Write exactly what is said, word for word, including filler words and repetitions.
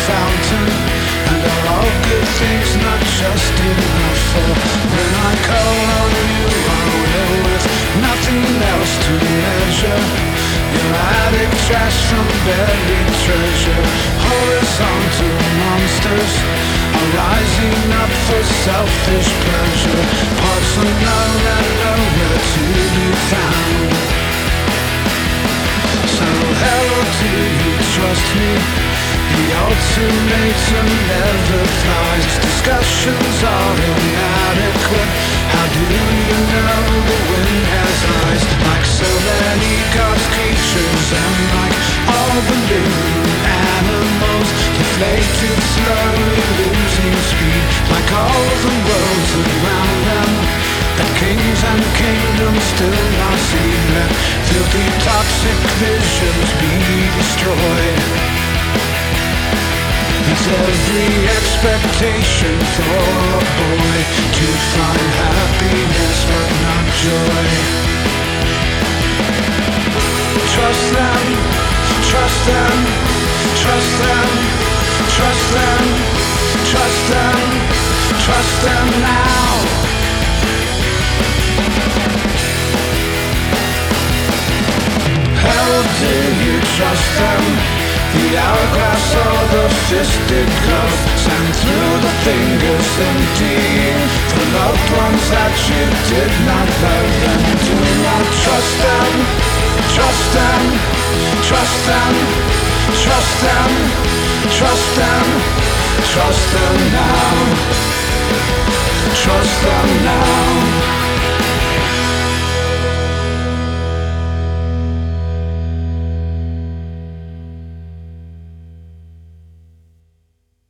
fountain, and are all good things not just enough for when I call on you, I will with nothing else to measure. Your attic trash from buried treasure. Horizontal monsters are rising up for selfish pleasure. Parts unknown and nowhere to be found. So hello, do you trust me? The ultimatum never flies. Discussions are inadequate. How do you know the wind has eyes? Like so many God's creatures, and like all the living animals, deflated, slowly losing speed. Like all the worlds around them, the kings and kingdoms still not seen. Let filthy toxic visions be destroyed. It's every expectation for a boy to find happiness but not joy. Trust them, trust them, trust them, trust them, trust them, trust them now. How do you trust them? The hourglass or the fisted glove, sand through the fingers emptying for loved ones that you did not love. And do not trust them, trust them, trust them, trust them, trust them, trust them now. Trust them now.